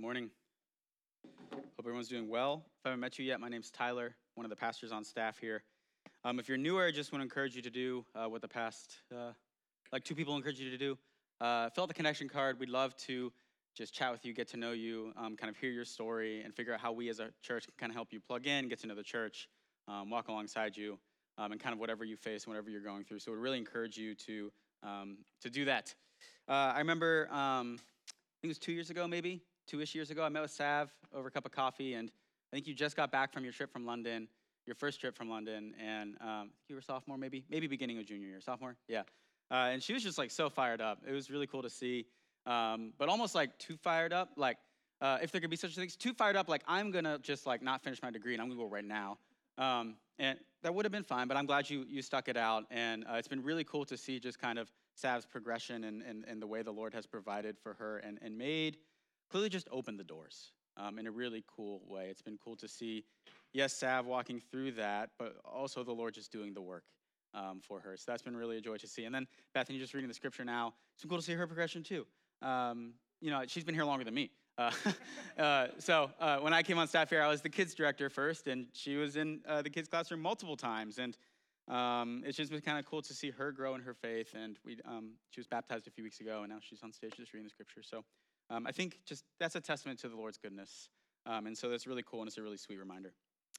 morning. Hope everyone's doing well. If I haven't met you yet, my name's Tyler, one of the pastors on staff here. If you're newer, I just want to encourage you to do what the past, two people encourage you to do. Fill out the connection card. We'd love to just chat with you, get to know you, kind of hear your story, and figure out how we as a church can kind of help you plug in, get to know the church, walk alongside you, and kind of whatever you face, whatever you're going through. So we really encourage you to do that. I remember, I think it was 2 years ago, maybe, 2-ish years ago, I met with Sav over a cup of coffee, and I think you just got back from your trip from London, your first trip from London, and I think you were a sophomore, maybe beginning of junior year, sophomore, yeah. And she was just like so fired up. It was really cool to see, but almost like too fired up, like if there could be such things, too fired up, like I'm gonna just like not finish my degree and I'm gonna go right now. And that would have been fine, but I'm glad you stuck it out, and it's been really cool to see just kind of Sav's progression and the way the Lord has provided for her and made, clearly just opened the doors in a really cool way. It's been cool to see, yes, Sav walking through that, but also the Lord just doing the work for her. So that's been really a joy to see. And then Bethany just reading the scripture now. It's been cool to see her progression too. She's been here longer than me. So when I came on staff here, I was the kids director first, and she was in the kids classroom multiple times. And it's just been kind of cool to see her grow in her faith. And she was baptized a few weeks ago, and now she's on stage just reading the scripture. So I think just that's a testament to the Lord's goodness. And so that's really cool, and it's a really sweet reminder.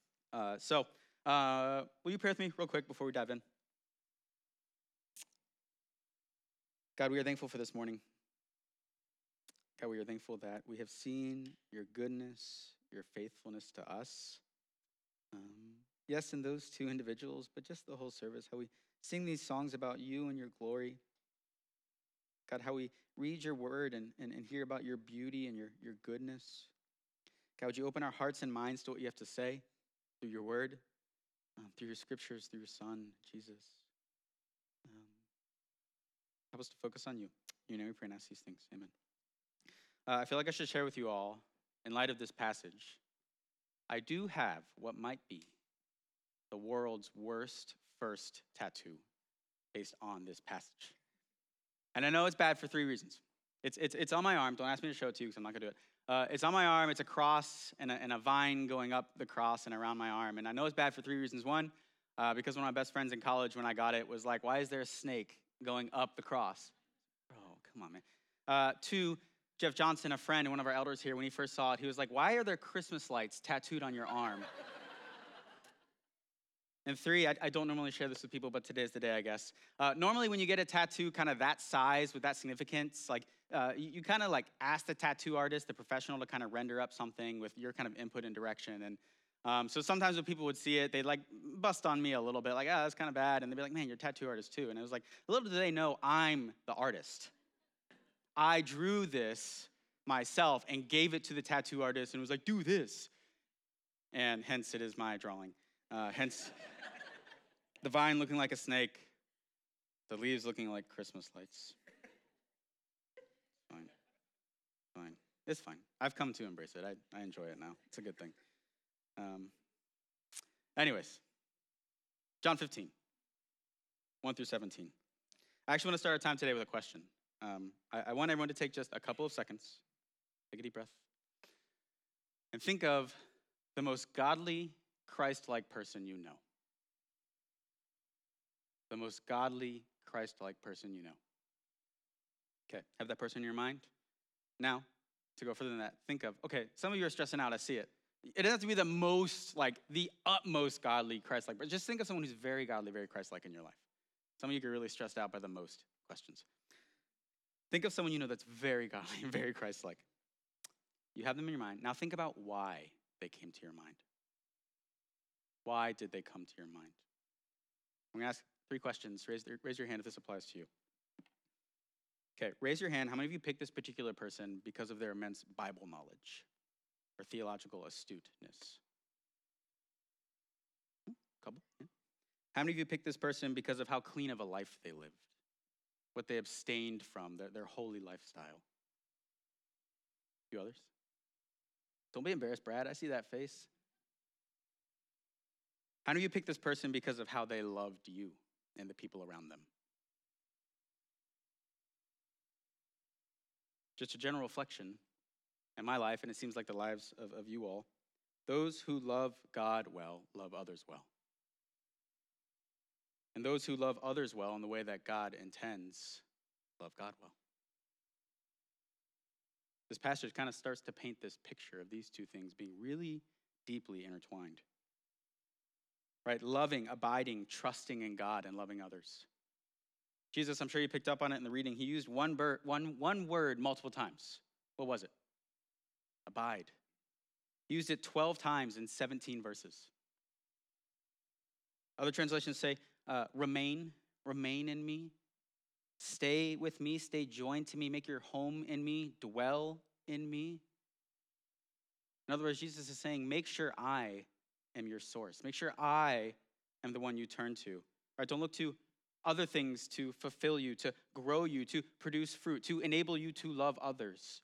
Will you pray with me real quick before we dive in? God, we are thankful for this morning. God, we are thankful that we have seen your goodness, your faithfulness to us. Yes, in those two individuals, but just the whole service, how we sing these songs about you and your glory. God, how we read your word and hear about your beauty and your goodness. God, would you open our hearts and minds to what you have to say through your word, through your scriptures, through your son, Jesus. Help us to focus on you. In your name we pray and ask these things. Amen. I feel like I should share with you all, in light of this passage, I do have what might be the world's worst first tattoo based on this passage. And I know it's bad for 3 reasons. It's on my arm. Don't ask me to show it to you because I'm not going to do it. It's on my arm. It's a cross and a vine going up the cross and around my arm. And I know it's bad for 3 reasons. One, because one of my best friends in college when I got it was like, why is there a snake going up the cross? Bro, come on, man. 2, Jeff Johnson, a friend and one of our elders here, when he first saw it, he was like, why are there Christmas lights tattooed on your arm? And 3, I don't normally share this with people, but today's the day, I guess. Normally when you get a tattoo kind of that size with that significance, like you kind of like ask the tattoo artist, the professional, to kind of render up something with your kind of input and direction. And so sometimes when people would see it, they'd like bust on me a little bit, like, oh, that's kind of bad. And they'd be like, man, you're a tattoo artist too. And it was like, little do they know I'm the artist. I drew this myself and gave it to the tattoo artist and was like, do this. And hence it is my drawing. Hence the vine looking like a snake, the leaves looking like Christmas lights. Fine. It's fine. I've come to embrace it. I enjoy it now. It's a good thing. Anyways, John 15, 1 through 17. I actually want to start our time today with a question. I want everyone to take just a couple of seconds, take a deep breath, and think of the most godly, Christ-like person you know. The most godly, Christ-like person you know. Okay, have that person in your mind. Now, to go further than that, think of, okay, some of you are stressing out, I see it. It doesn't have to be the most, like, the utmost godly, Christ-like, but just think of someone who's very godly, very Christ-like in your life. Some of you get really stressed out by the most questions. Think of someone you know that's very godly and very Christ-like. You have them in your mind. Now think about why they came to your mind. Why did they come to your mind? I'm going to ask 3 questions. Raise your hand if this applies to you. Okay, raise your hand. How many of you picked this particular person because of their immense Bible knowledge or theological astuteness? Couple? Yeah. How many of you picked this person because of how clean of a life they lived? What they abstained from, their holy lifestyle? A few others? Don't be embarrassed, Brad. I see that face. How many of you picked this person because of how they loved you and the people around them? Just a general reflection. and my life, and it seems like the lives of you all, those who love God well love others well. And those who love others well in the way that God intends love God well. This passage kind of starts to paint this picture of these two things being really deeply intertwined. Right? Loving, abiding, trusting in God, and loving others. Jesus, I'm sure you picked up on it in the reading, he used one word multiple times. What was it? Abide. He used it 12 times in 17 verses. Other translations say, remain in me. Stay with me, stay joined to me, make your home in me, dwell in me. In other words, Jesus is saying, make sure I am your source. Make sure I am the one you turn to. Right? Don't look to other things to fulfill you, to grow you, to produce fruit, to enable you to love others.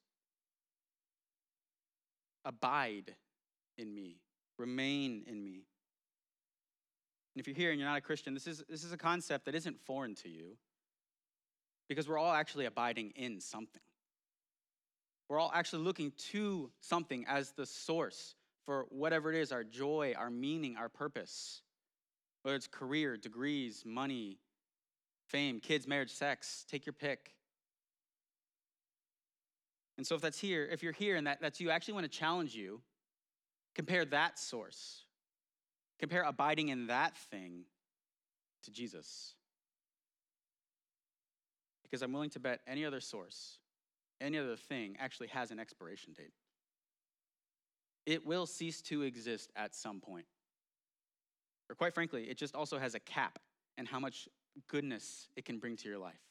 Abide in me. Remain in me. And if you're here and you're not a Christian, this is a concept that isn't foreign to you, because we're all actually abiding in something. We're all actually looking to something as the source for whatever it is, our joy, our meaning, our purpose. Whether it's career, degrees, money, fame, kids, marriage, sex, take your pick. And so if you're here and that's you, I actually want to challenge you, compare that source. Compare abiding in that thing to Jesus. Because I'm willing to bet any other source, any other thing actually has an expiration date. It will cease to exist at some point. Or quite frankly, it just also has a cap in how much goodness it can bring to your life.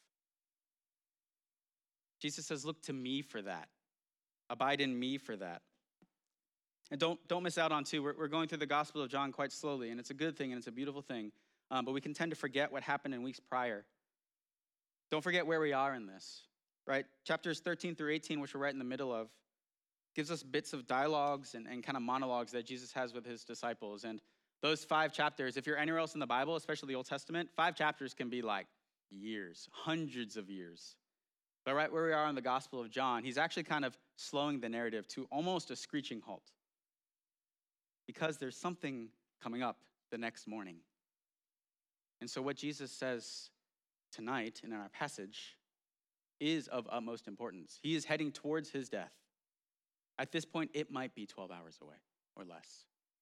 Jesus says, look to me for that. Abide in me for that. And don't miss out on too, we're going through the Gospel of John quite slowly, and it's a good thing and it's a beautiful thing, but we can tend to forget what happened in weeks prior. Don't forget where we are in this, right? Chapters 13 through 18, which we're right in the middle of, gives us bits of dialogues and kind of monologues that Jesus has with his disciples. And those 5 chapters, if you're anywhere else in the Bible, especially the Old Testament, 5 chapters can be like years, hundreds of years. But right where we are in the Gospel of John, he's actually kind of slowing the narrative to almost a screeching halt. Because there's something coming up the next morning. And so what Jesus says tonight and in our passage is of utmost importance. He is heading towards his death. At this point, it might be 12 hours away or less.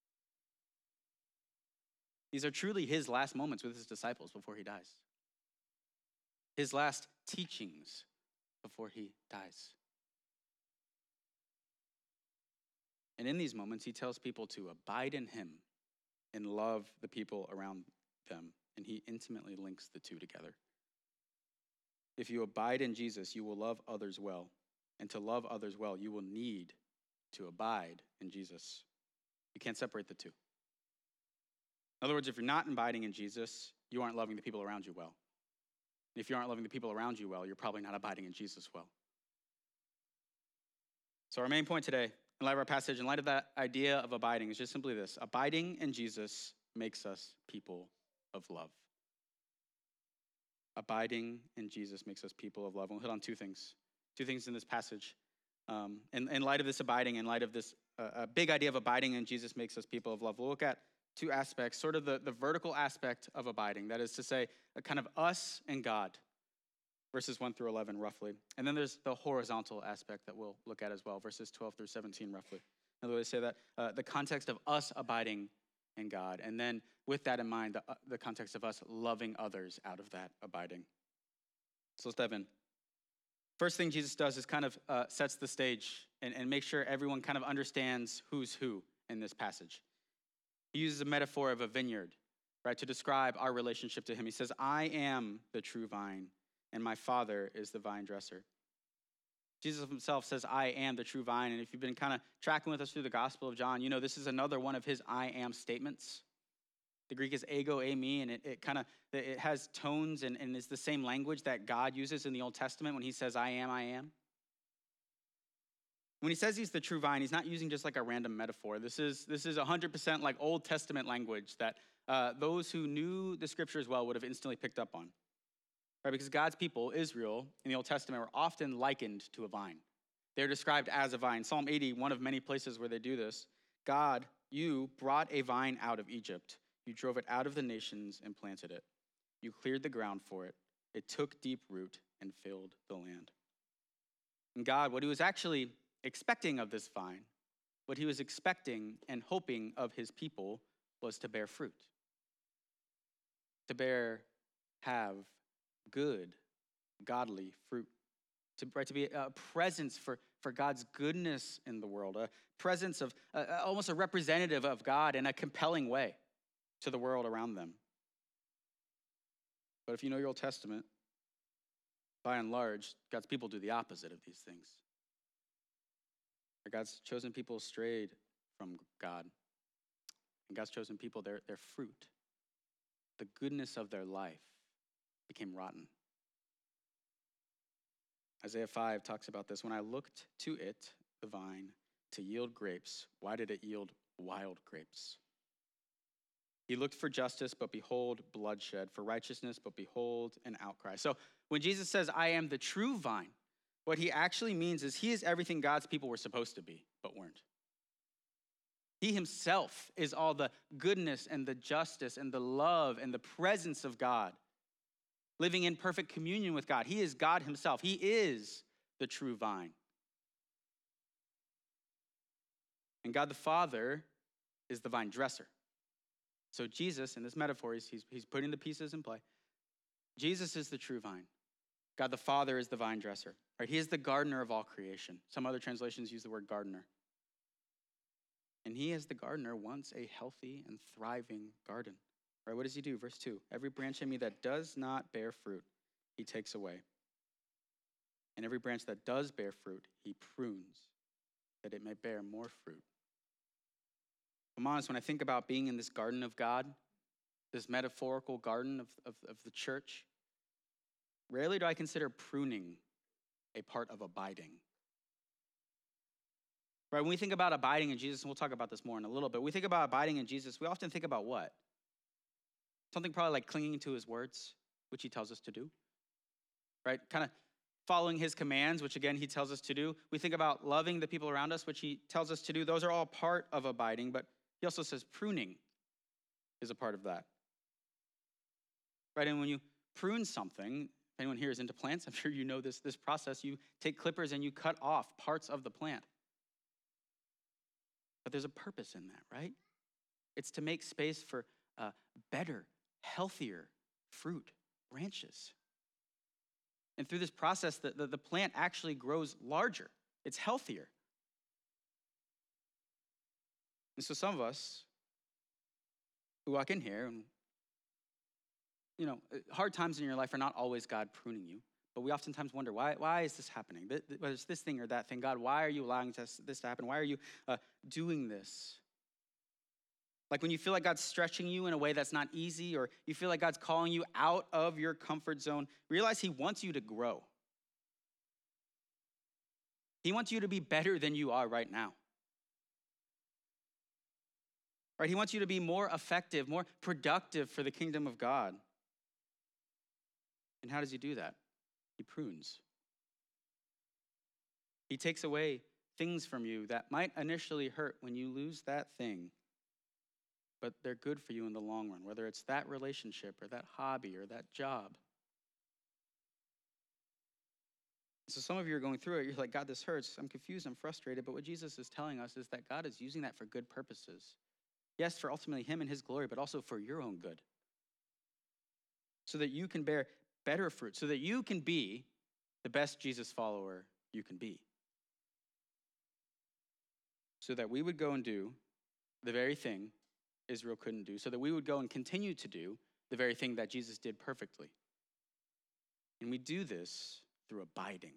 These are truly his last moments with his disciples before he dies. His last teachings before he dies. And in these moments, he tells people to abide in him and love the people around them. And he intimately links the two together. If you abide in Jesus, you will love others well. And to love others well, you will need to abide in Jesus. You can't separate the two. In other words, if you're not abiding in Jesus, you aren't loving the people around you well. And if you aren't loving the people around you well, you're probably not abiding in Jesus well. So our main point today, in light of our passage, in light of that idea of abiding, is just simply this. Abiding in Jesus makes us people of love. Abiding in Jesus makes us people of love. And we'll hit on two things in this passage. In light of this abiding, in light of this big idea of abiding in Jesus makes us people of love, we'll look at 2 aspects, sort of the vertical aspect of abiding. That is to say, a kind of us and God, verses 1 through 11 roughly. And then there's the horizontal aspect that we'll look at as well, verses 12 through 17 roughly. Another way to say that, the context of us abiding in God. And then with that in mind, the context of us loving others out of that abiding. So let's dive in. First thing Jesus does is kind of sets the stage and makes sure everyone kind of understands who's who in this passage. He uses a metaphor of a vineyard, right, to describe our relationship to him. He says, I am the true vine, and my Father is the vine dresser. Jesus himself says, I am the true vine. And if you've been kind of tracking with us through the Gospel of John, you know this is another one of his I am statements. The Greek is ego, eimi, and it has tones and is the same language that God uses in the Old Testament when he says, I am, I am. When he says he's the true vine, he's not using just like a random metaphor. This is 100% like Old Testament language that those who knew the scriptures well would have instantly picked up on. Right? Because God's people, Israel, in the Old Testament were often likened to a vine. They're described as a vine. Psalm 80, one of many places where they do this. God, you brought a vine out of Egypt. You drove it out of the nations and planted it. You cleared the ground for it. It took deep root and filled the land. And God, what he was actually expecting of this vine, what he was expecting and hoping of his people was to bear fruit. Have good, godly fruit. To be a presence for God's goodness in the world, a presence of almost a representative of God in a compelling way to the world around them. But if you know your Old Testament, by and large, God's people do the opposite of these things. God's chosen people strayed from God. And God's chosen people, their fruit, the goodness of their life became rotten. Isaiah 5 talks about this. When I looked to it, the vine, to yield grapes, why did it yield wild grapes? He looked for justice, but behold, bloodshed, for righteousness, but behold, an outcry. So when Jesus says, I am the true vine, what he actually means is he is everything God's people were supposed to be, but weren't. He himself is all the goodness and the justice and the love and the presence of God, living in perfect communion with God. He is God himself. He is the true vine. And God the Father is the vine dresser. So Jesus, in this metaphor, he's putting the pieces in play. Jesus is the true vine. God the Father is the vine dresser. Right? He is the gardener of all creation. Some other translations use the word gardener. And he, as the gardener, wants a healthy and thriving garden. Right? What does he do? Verse 2, every branch in me that does not bear fruit, he takes away. And every branch that does bear fruit, he prunes, that it may bear more fruit. I'm honest, when I think about being in this garden of God, this metaphorical garden of the church, rarely do I consider pruning a part of abiding. Right? When we think about abiding in Jesus, and we'll talk about this more in a little bit, we think about abiding in Jesus, we often think about what? Something probably like clinging to his words, which he tells us to do. Right? Kind of following his commands, which again, he tells us to do. We think about loving the people around us, which he tells us to do. Those are all part of abiding, but he also says pruning is a part of that. Right? And when you prune something, if anyone here is into plants, I'm sure you know this process. You take clippers and you cut off parts of the plant. But there's a purpose in that, right? It's to make space for better, healthier fruit, branches. And through this process, the plant actually grows larger. It's healthier. And so some of us who walk in here, and hard times in your life are not always God pruning you, but we oftentimes wonder, why is this happening? Whether it's this thing or that thing, God, why are you allowing this to happen? Why are you doing this? Like when you feel like God's stretching you in a way that's not easy, or you feel like God's calling you out of your comfort zone, realize he wants you to grow. He wants you to be better than you are right now. Right? He wants you to be more effective, more productive for the kingdom of God. And how does he do that? He prunes. He takes away things from you that might initially hurt when you lose that thing, but they're good for you in the long run, whether it's that relationship or that hobby or that job. So some of you are going through it, you're like, God, this hurts, I'm confused, I'm frustrated, but what Jesus is telling us is that God is using that for good purposes. Yes, for ultimately him and his glory, but also for your own good. So that you can bear better fruit, so that you can be the best Jesus follower you can be. So that we would go and do the very thing Israel couldn't do, so that we would go and continue to do the very thing that Jesus did perfectly. And we do this through abiding.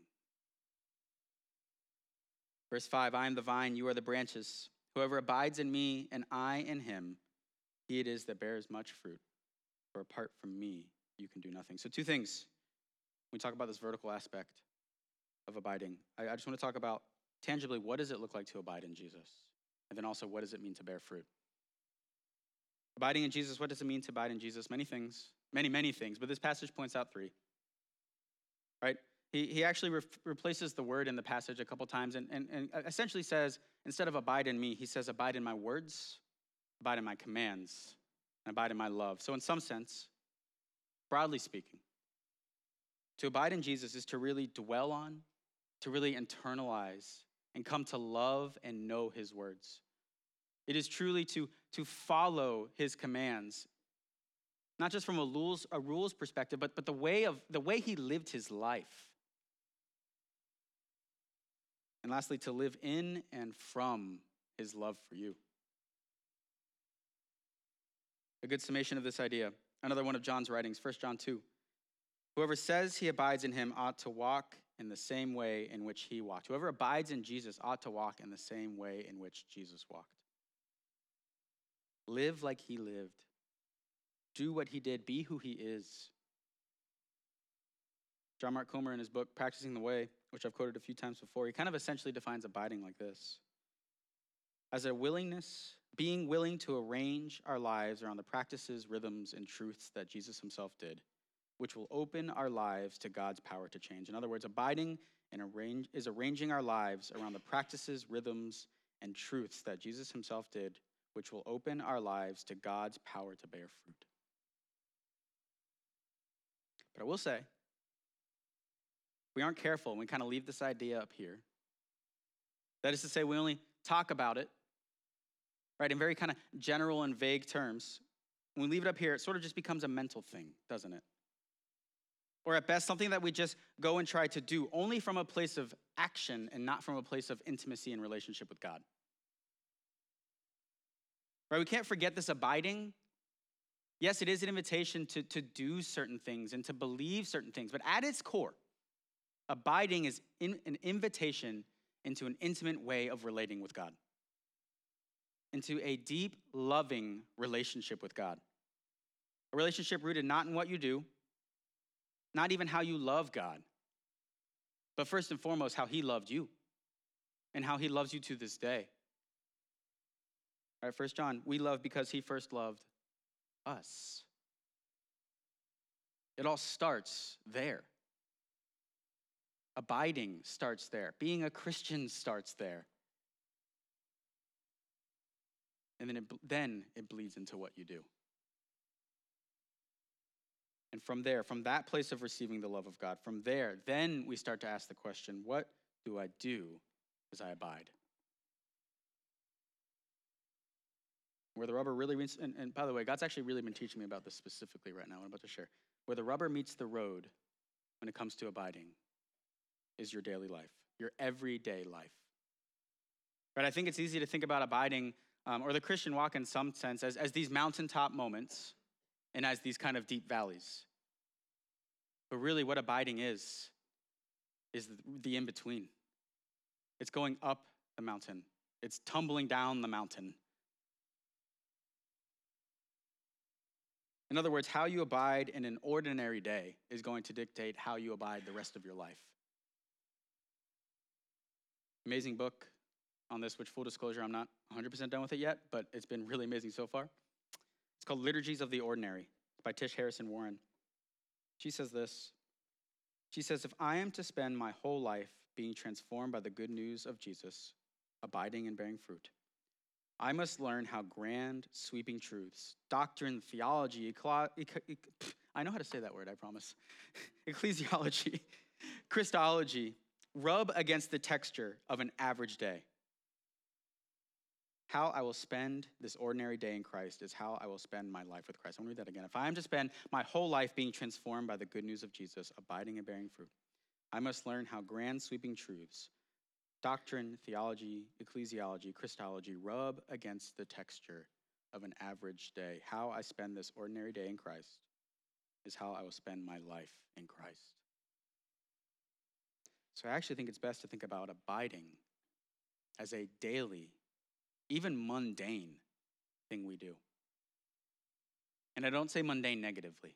Verse 5, I am the vine, you are the branches. Whoever abides in me and I in him, he it is that bears much fruit. For apart from me, you can do nothing. So two things when we talk about this vertical aspect of abiding. I just want to talk about tangibly, what does it look like to abide in Jesus? And then also, what does it mean to bear fruit? Abiding in Jesus, what does it mean to abide in Jesus? Many things, many things, but this passage points out three. Right? He actually replaces the word in the passage a couple times and essentially says, instead of abide in me, he says, abide in my words, abide in my commands, and abide in my love. So in some sense, broadly speaking, to abide in Jesus is to really dwell on, to really internalize, and come to love and know his words. It is truly to follow his commands, not just from a rules perspective, but the way he lived his life. And lastly, to live in and from his love for you. A good summation of this idea, another one of John's writings, 1 John 2. Whoever says he abides in him ought to walk in the same way in which he walked. Whoever abides in Jesus ought to walk in the same way in which Jesus walked. Live like he lived. Do what he did. Be who he is. John Mark Comer, in his book, Practicing the Way, which I've quoted a few times before, he kind of essentially defines abiding like this: as a willingness, being willing to arrange our lives around the practices, rhythms, and truths that Jesus himself did, which will open our lives to God's power to change. In other words, abiding is arranging our lives around the practices, rhythms, and truths that Jesus himself did, which will open our lives to God's power to bear fruit. But I will say, we aren't careful and we kind of leave this idea up here. That is to say, we only talk about it, right, in very kind of general and vague terms. When we leave it up here, it sort of just becomes a mental thing, doesn't it? Or at best, something that we just go and try to do only from a place of action and not from a place of intimacy and relationship with God. Right, we can't forget this abiding. Yes, it is an invitation to do certain things and to believe certain things, but at its core, abiding is an invitation into an intimate way of relating with God, into a deep, loving relationship with God. A relationship rooted not in what you do, not even how you love God, but first and foremost, how he loved you and how he loves you to this day. All right, 1 John, we love because he first loved us. It all starts there. Abiding starts there. Being a Christian starts there. And then it bleeds into what you do. And from there, from that place of receiving the love of God, from there, then we start to ask the question, what do I do as I abide? Where the rubber really meets, and by the way, God's actually really been teaching me about this specifically right now, I'm about to share. Where the rubber meets the road when it comes to abiding is your daily life, your everyday life. Right? I think it's easy to think about abiding, or the Christian walk in some sense, as these mountaintop moments and as these kind of deep valleys. But really what abiding is the in-between. It's going up the mountain. It's tumbling down the mountain. In other words, how you abide in an ordinary day is going to dictate how you abide the rest of your life. Amazing book on this, which full disclosure, I'm not 100% done with it yet, but it's been really amazing so far. It's called Liturgies of the Ordinary by Tish Harrison Warren. She says this. She says, if I am to spend my whole life being transformed by the good news of Jesus, abiding and bearing fruit, I must learn how grand, sweeping truths, doctrine, theology, I know how to say that word, I promise. Ecclesiology, Christology, rub against the texture of an average day. How I will spend this ordinary day in Christ is how I will spend my life with Christ. I'm going to read that again. If I am to spend my whole life being transformed by the good news of Jesus, abiding and bearing fruit, I must learn how grand, sweeping truths, doctrine, theology, ecclesiology, Christology, rub against the texture of an average day. How I spend this ordinary day in Christ is how I will spend my life in Christ. So I actually think it's best to think about abiding as a daily, even mundane thing we do. And I don't say mundane negatively.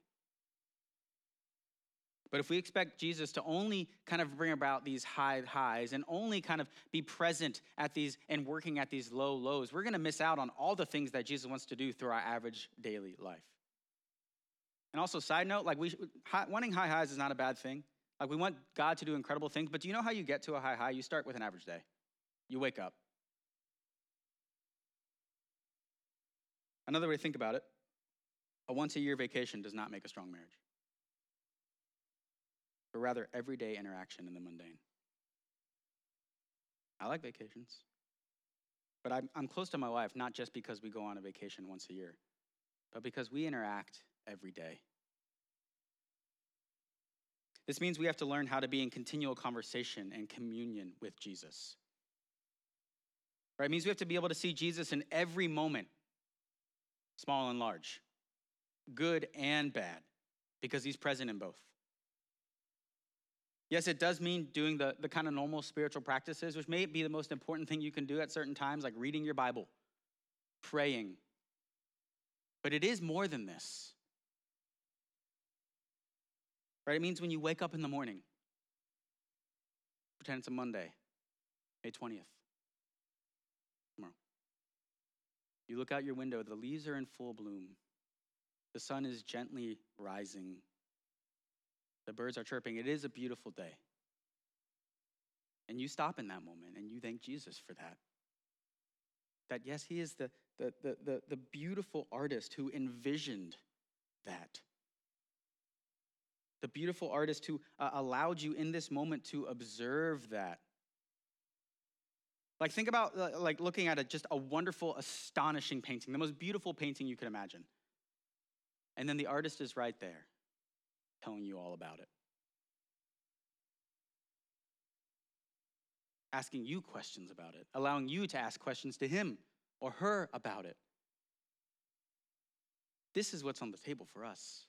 But if we expect Jesus to only kind of bring about these high highs and only kind of be present at these and working at these low lows, we're going to miss out on all the things that Jesus wants to do through our average daily life. And also, side note, like wanting high highs is not a bad thing. Like we want God to do incredible things, but do you know how you get to a high? You start with an average day. You wake up. Another way to think about it, a once-a-year vacation does not make a strong marriage, but rather everyday interaction in the mundane. I like vacations, but I'm close to my wife not just because we go on a vacation once a year, but because we interact every day. This means we have to learn how to be in continual conversation and communion with Jesus. Right? It means we have to be able to see Jesus in every moment, small and large, good and bad, because he's present in both. Yes, it does mean doing the kind of normal spiritual practices, which may be the most important thing you can do at certain times, like reading your Bible, praying. But it is more than this. Right? It means when you wake up in the morning, pretend it's a Monday, May 20th, tomorrow. You look out your window, the leaves are in full bloom. The sun is gently rising. The birds are chirping. It is a beautiful day. And you stop in that moment and you thank Jesus for that. That yes, he is the beautiful artist who envisioned that. The beautiful artist who allowed you in this moment to observe that. Like think about like looking at just a wonderful, astonishing painting, the most beautiful painting you could imagine. And then the artist is right there telling you all about it. Asking you questions about it, allowing you to ask questions to him or her about it. This is what's on the table for us.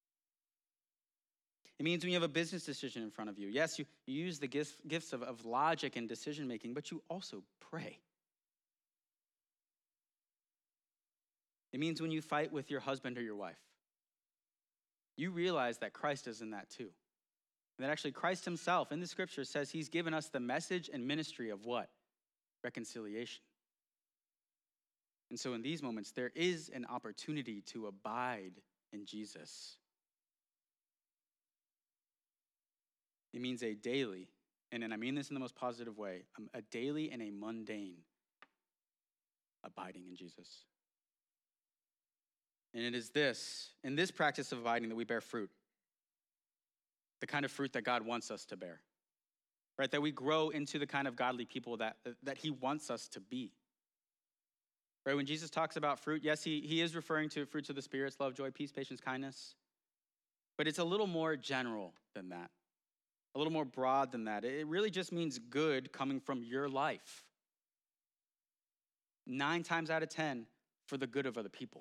It means when you have a business decision in front of you, yes, you use the gifts of logic and decision making, but you also pray. It means when you fight with your husband or your wife, you realize that Christ is in that too. And that actually Christ himself in the scripture says he's given us the message and ministry of what? Reconciliation. And so in these moments, there is an opportunity to abide in Jesus. It means a daily, and I mean this in the most positive way, a daily and a mundane abiding in Jesus. And it is in this practice of abiding that we bear fruit. The kind of fruit that God wants us to bear. Right? That we grow into the kind of godly people that he wants us to be. Right? When Jesus talks about fruit, yes, he is referring to fruits of the spirits, love, joy, peace, patience, kindness. But it's a little more general than that. A little more broad than that. It really just means good coming from your life. 9 times out of 10 for the good of other people.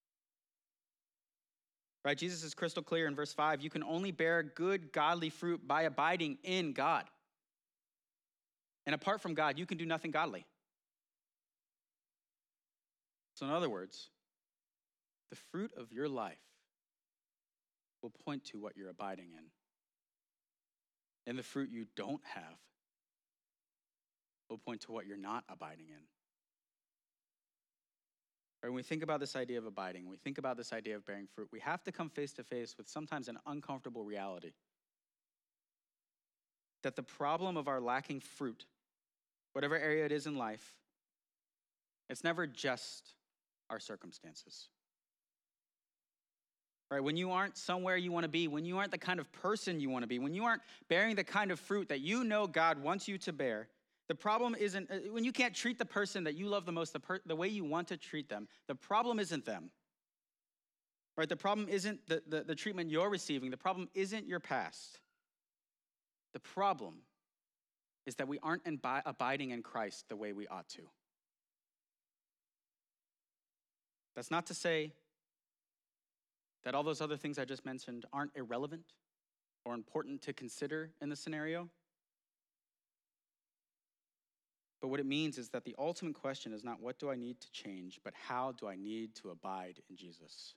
Right? Jesus is crystal clear in verse 5. You can only bear good, godly fruit by abiding in God. And apart from God, you can do nothing godly. So in other words, the fruit of your life will point to what you're abiding in. And the fruit you don't have will point to what you're not abiding in. Right, when we think about this idea of abiding, when we think about this idea of bearing fruit, we have to come face to face with sometimes an uncomfortable reality. That the problem of our lacking fruit, whatever area it is in life, it's never just our circumstances. Right? When you aren't somewhere you want to be, when you aren't the kind of person you want to be, when you aren't bearing the kind of fruit that you know God wants you to bear, the problem isn't, when you can't treat the person that you love the most the way you want to treat them, the problem isn't them. Right? The problem isn't the treatment you're receiving. The problem isn't your past. The problem is that we aren't abiding in Christ the way we ought to. That's not to say that all those other things I just mentioned aren't irrelevant or important to consider in the scenario. But what it means is that the ultimate question is not what do I need to change, but how do I need to abide in Jesus?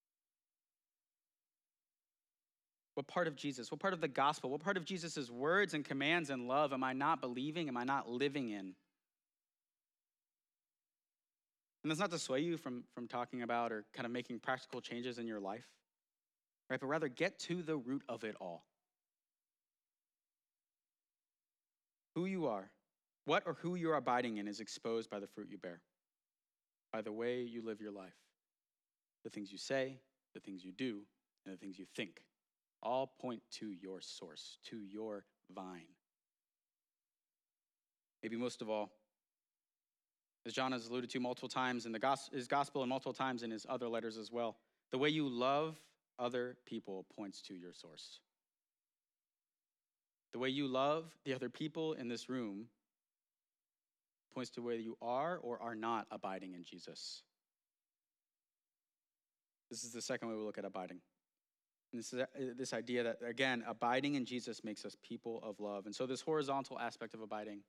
What part of Jesus, what part of the gospel, what part of Jesus' words and commands and love am I not believing, am I not living in? And that's not to sway you from talking about or kind of making practical changes in your life, right? But rather get to the root of it all. Who you are, what or who you're abiding in is exposed by the fruit you bear, by the way you live your life. The things you say, the things you do, and the things you think all point to your source, to your vine. Maybe most of all, as John has alluded to multiple times in his gospel and multiple times in his other letters as well, the way you love other people points to your source. The way you love the other people in this room points to whether you are or are not abiding in Jesus. This is the second way we look at abiding. And this is this idea that, again, abiding in Jesus makes us people of love. And so this horizontal aspect of abiding,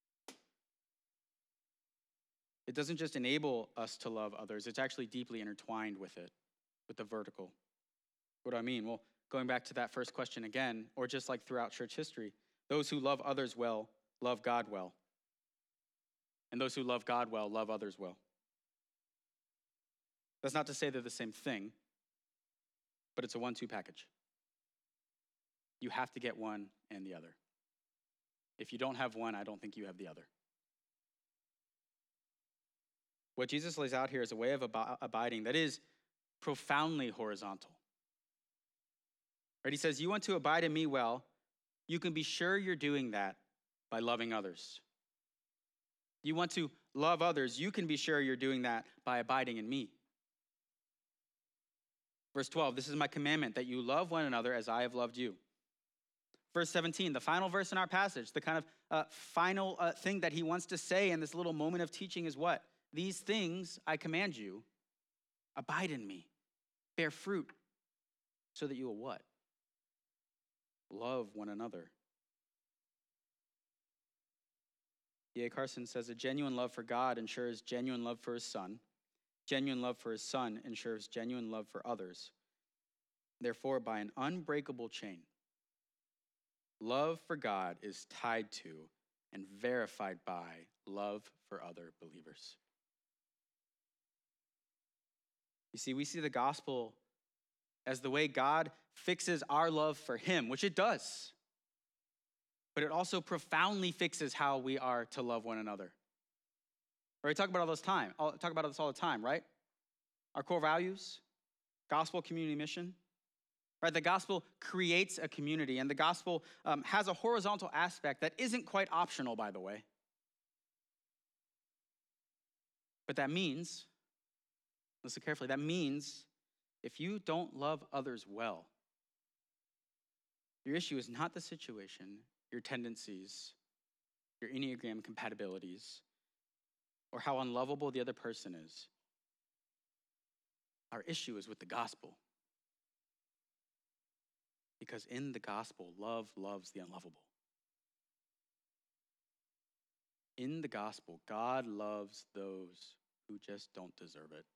it doesn't just enable us to love others, it's actually deeply intertwined with it, with the vertical. What do I mean? Well, going back to that first question again, or just like throughout church history, those who love others well, love God well. And those who love God well, love others well. That's not to say they're the same thing, but it's a 1-2 package. You have to get one and the other. If you don't have one, I don't think you have the other. What Jesus lays out here is a way of abiding that is profoundly horizontal. Right? He says, you want to abide in me well, you can be sure you're doing that by loving others. You want to love others, you can be sure you're doing that by abiding in me. Verse 12, this is my commandment, that you love one another as I have loved you. Verse 17, the final verse in our passage, the kind of final thing that he wants to say in this little moment of teaching is what? These things I command you, abide in me, bear fruit, so that you will what? Love one another. D.A. Carson says a genuine love for God ensures genuine love for his son. Genuine love for his son ensures genuine love for others. Therefore, by an unbreakable chain, love for God is tied to and verified by love for other believers. You see, we see the gospel as the way God fixes our love for him, which it does. But it also profoundly fixes how we are to love one another. Right? We talk about this all the time, right? Our core values, gospel, community, mission. Right? The gospel creates a community, and the gospel has a horizontal aspect that isn't quite optional, by the way. But that means, listen carefully, that means if you don't love others well, your issue is not the situation, your tendencies, your Enneagram compatibilities, or how unlovable the other person is. Our issue is with the gospel. Because in the gospel, love loves the unlovable. In the gospel, God loves those who just don't deserve it.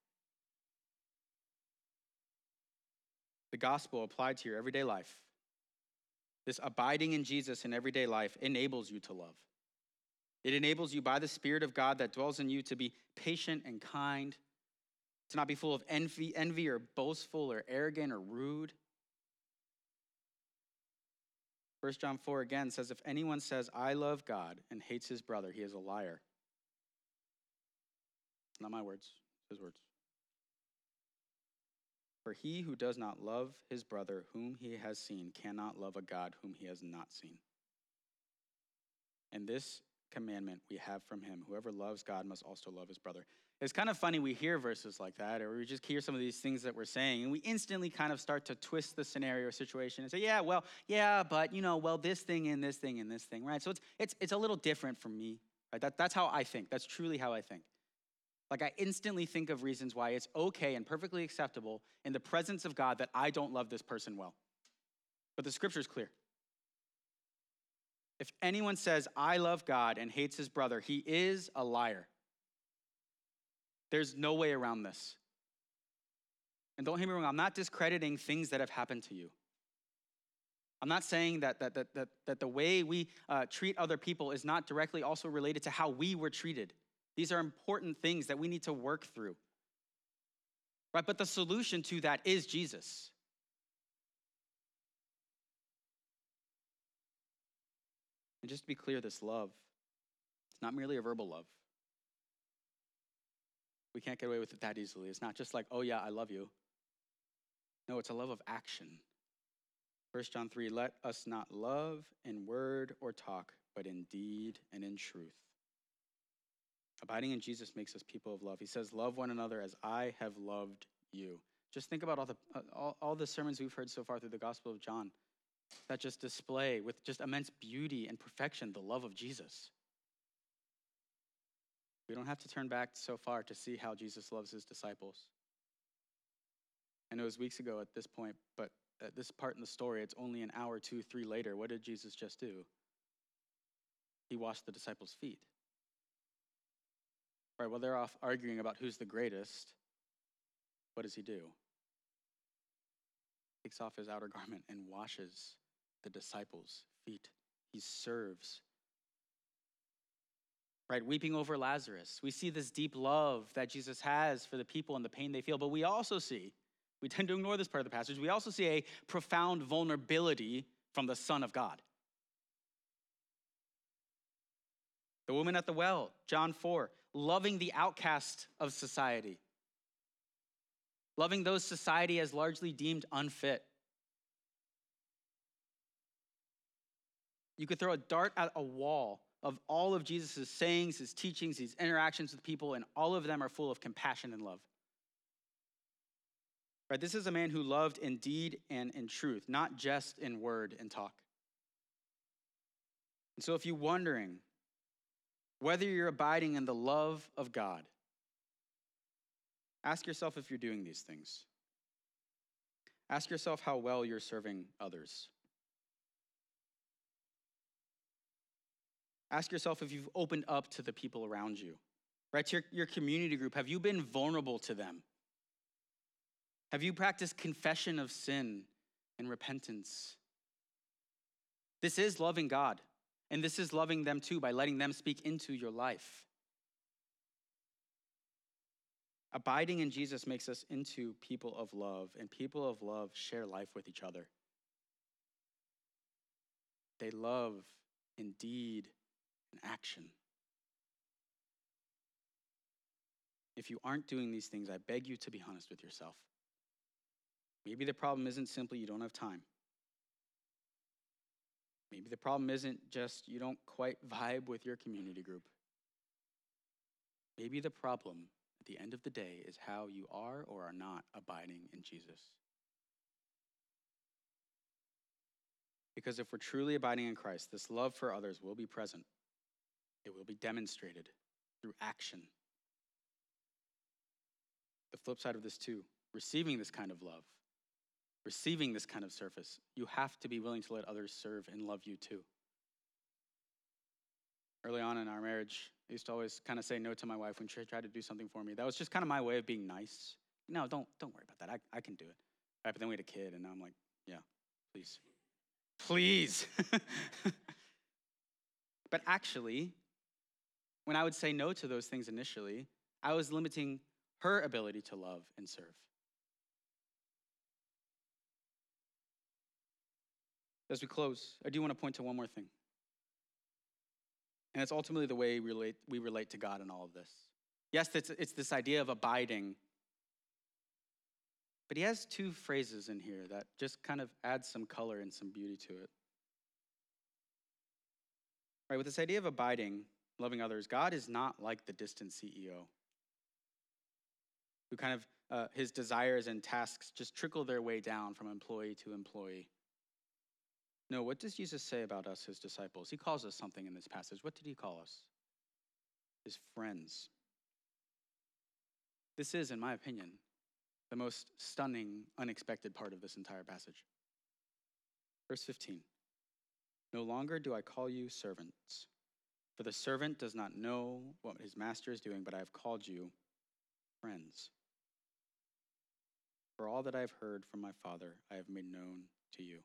The gospel applied to your everyday life, this abiding in Jesus in everyday life, enables you to love. It enables you by the Spirit of God that dwells in you to be patient and kind, to not be full of envy or boastful or arrogant or rude. 1 John 4 again says, if anyone says, I love God and hates his brother, he is a liar. Not my words, his words. For he who does not love his brother whom he has seen cannot love a God whom he has not seen. And this commandment we have from him, whoever loves God must also love his brother. It's kind of funny we hear verses like that, or we just hear some of these things that we're saying, and we instantly kind of start to twist the scenario or situation and say, but this thing and this thing and this thing, right? So it's a little different from me, right? That's how I think. That's truly how I think. Like I instantly think of reasons why it's okay and perfectly acceptable in the presence of God that I don't love this person well. But the scripture is clear. If anyone says, I love God and hates his brother, he is a liar. There's no way around this. And don't hear me wrong, I'm not discrediting things that have happened to you. I'm not saying that the way we treat other people is not directly also related to how we were treated. These are important things that we need to work through. Right? But the solution to that is Jesus. . And just to be clear, this love, it's not merely a verbal love. We can't get away with it that easily. It's not just like, oh yeah, I love you. No, it's a love of action. 1 John 3, let us not love in word or talk, but in deed and in truth. Abiding in Jesus makes us people of love. He says, love one another as I have loved you. Just think about all the sermons we've heard so far through the Gospel of John that just display with just immense beauty and perfection the love of Jesus. We don't have to turn back so far to see how Jesus loves his disciples. I know it was weeks ago at this point, but at this part in the story, it's only an hour, 2, 3 later. What did Jesus just do? He washed the disciples' feet. Right, while they're off arguing about who's the greatest, what does he do? He takes off his outer garment and washes the disciples' feet. He serves. Right, weeping over Lazarus. We see this deep love that Jesus has for the people and the pain they feel, but we also see, we tend to ignore this part of the passage, we also see a profound vulnerability from the Son of God. The woman at the well, John 4, loving the outcast of society. Loving those society has largely deemed unfit. You could throw a dart at a wall of all of Jesus' sayings, his teachings, his interactions with people, and all of them are full of compassion and love. Right? This is a man who loved in deed and in truth, not just in word and talk. And so if you're wondering whether you're abiding in the love of God, ask yourself if you're doing these things. Ask yourself how well you're serving others. Ask yourself if you've opened up to the people around you. Right, to your community group, have you been vulnerable to them? Have you practiced confession of sin and repentance? This is loving God, and this is loving them too by letting them speak into your life. Abiding in Jesus makes us into people of love, and people of love share life with each other. They love in deed and action. If you aren't doing these things, I beg you to be honest with yourself. Maybe the problem isn't simply you don't have time. Maybe the problem isn't just you don't quite vibe with your community group. Maybe the problem at the end of the day is how you are or are not abiding in Jesus. Because if we're truly abiding in Christ, this love for others will be present. It will be demonstrated through action. The flip side of this too, receiving this kind of love, receiving this kind of service, you have to be willing to let others serve and love you too. Early on in our marriage, I used to always kind of say no to my wife when she tried to do something for me. That was just kind of my way of being nice. No, don't worry about that. I can do it. Right, but then we had a kid, and now I'm like, yeah, please. Please. But actually, when I would say no to those things initially, I was limiting her ability to love and serve. As we close, I do want to point to one more thing. And it's ultimately the way we relate to God in all of this. Yes, it's this idea of abiding. But he has two phrases in here that just kind of add some color and some beauty to it. Right, with this idea of abiding, loving others, God is not like the distant CEO who kind of, his desires and tasks just trickle their way down from employee to employee. No, what does Jesus say about us, his disciples? He calls us something in this passage. What did he call us? His friends. This is, in my opinion, the most stunning, unexpected part of this entire passage. Verse 15. No longer do I call you servants, for the servant does not know what his master is doing, but I have called you friends. For all that I have heard from my Father, I have made known to you.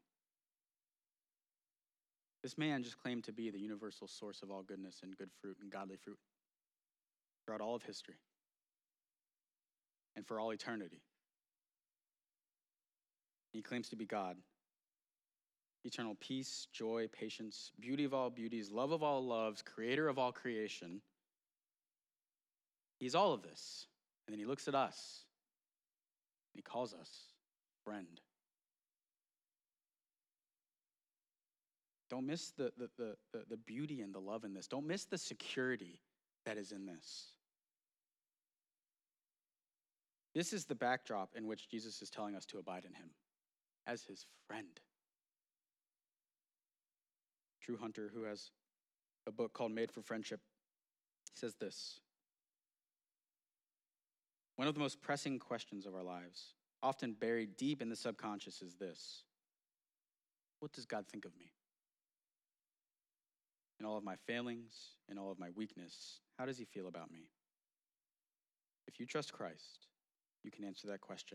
This man just claimed to be the universal source of all goodness and good fruit and godly fruit throughout all of history and for all eternity. He claims to be God. eternal peace, joy, patience, beauty of all beauties, love of all loves, creator of all creation. He's all of this. And then he looks at us and he calls us friend. Don't miss the beauty and the love in this. Don't miss the security that is in this. This is the backdrop in which Jesus is telling us to abide in him as his friend. Drew Hunter, who has a book called Made for Friendship, says this: one of the most pressing questions of our lives, often buried deep in the subconscious, is this: what does God think of me? In all of my failings, in all of my weakness, how does he feel about me? If you trust Christ, you can answer that question.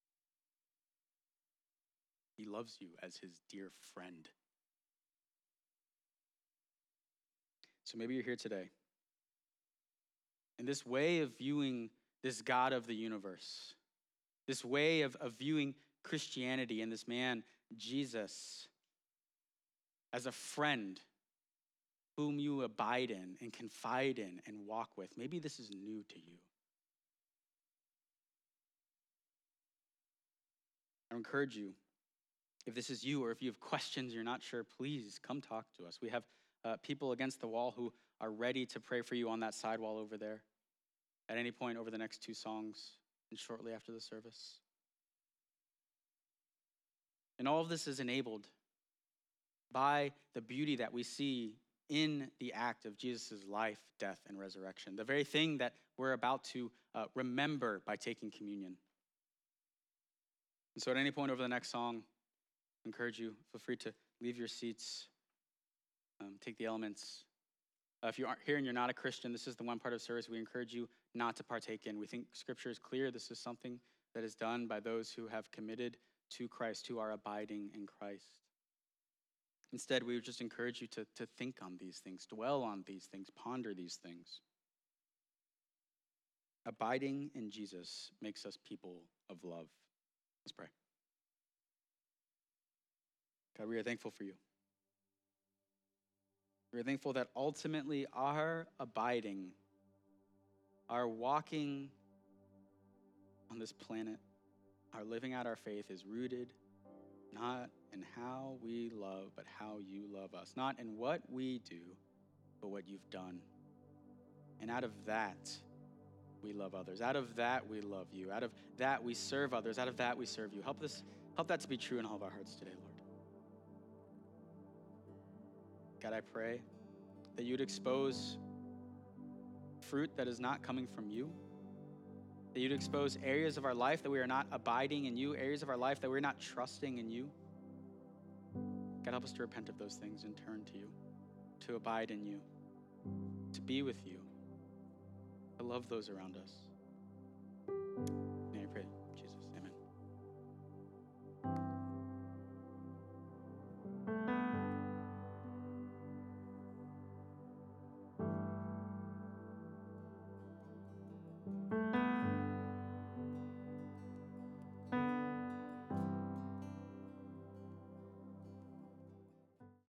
He loves you as his dear friend. So maybe you're here today. And this way of viewing this God of the universe, this way of viewing Christianity and this man, Jesus, as a friend whom you abide in and confide in and walk with, maybe this is new to you. I encourage you, if this is you or if you have questions, you're not sure, please come talk to us. We have people against the wall who are ready to pray for you on that sidewall over there at any point over the next 2 songs and shortly after the service. And all of this is enabled by the beauty that we see in the act of Jesus' life, death, and resurrection, the very thing that we're about to remember by taking communion. And so at any point over the next song, I encourage you, feel free to leave your seats, take the elements. If you aren't here and you're not a Christian, this is the one part of service we encourage you not to partake in. We think Scripture is clear. This is something that is done by those who have committed to Christ, who are abiding in Christ. Instead, we would just encourage you to think on these things, dwell on these things, ponder these things. Abiding in Jesus makes us people of love. Let's pray. God, we are thankful for you. We are thankful that ultimately our abiding, our walking on this planet, our living out our faith is rooted not in how we love, but how you love us. Not in what we do, but what you've done. And out of that, we love others. Out of that, we love you. Out of that, we serve others. Out of that, we serve you. Help that to be true in all of our hearts today, Lord. God, I pray that you'd expose fruit that is not coming from you, that you'd expose areas of our life that we are not abiding in you, areas of our life that we're not trusting in you. God, help us to repent of those things and turn to you, to abide in you, to be with you, to love those around us.